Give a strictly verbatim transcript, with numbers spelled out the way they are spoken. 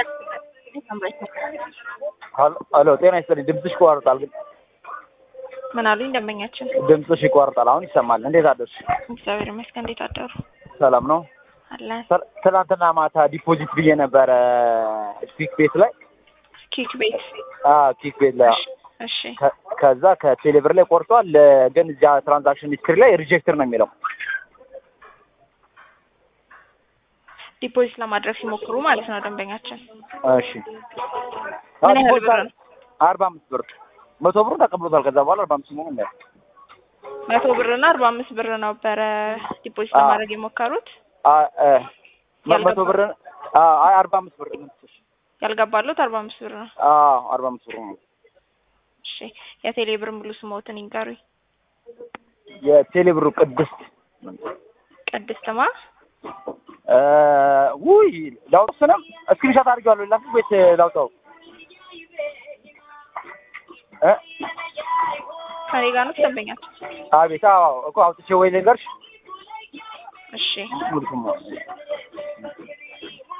አሎ ጤና ይስጥልኝ። ድምፅሽ ይቋርጣል ግን ምን አሉኝ ደንበኛችን? ድምፅሽ ይቋርጣል። አሁን ይሰማል። እንዴት አደርሽ? እግዚአብሔር ይመስገን። እንዴት አደሩ? ሰላም ነው አለ። ትናንትና ማታ ዲፖዚት ብዬ ነበረ ኪክ ቤት ላይ ኪክ ቤት አዎ ኪክ ቤት ላይ እሺ። ከዛ ከቴሌብር ላይ ቆርጧል፣ ግን እዚያ ትራንዛክሽን ሂስትሪ ላይ ሪጀክትድ ነው የሚለው። ዲፖዚት ለማድረግ ሲሞክሩ ማለት ነው ደንበኛችን። እሺ ምን ያህል ብር ነው? አርባ አምስት ብር መቶ ብሩ ተቀብሎታል። ከዛ በኋላ አርባ አምስት ነው ነው መቶ ብር እና አርባ አምስት ብር ነበረ ዲፖዚት ለማድረግ የሞከሩት። አ መቶ ብር አይ አርባ አምስት ብር ነው ያልገባሉት። አርባ አምስት ብር ነው። አዎ አርባ አምስት ብር ነው። እሺ የቴሌ ብር ሙሉ ስሞትን ይንገሩኝ። የቴሌ ብሩ ቅድስት ቅድስትማ እ ውይ ላውጣው ስለም ስክሪንሾት አድርጌዋለሁ። ላስ ቤት ላውጣው እ ከኔ ጋር ነው ደንበኛችን። አቤት አዎ እኮ አውጥቼ ወይ ልንገርሽ። እሺ ሙሉ ስሙ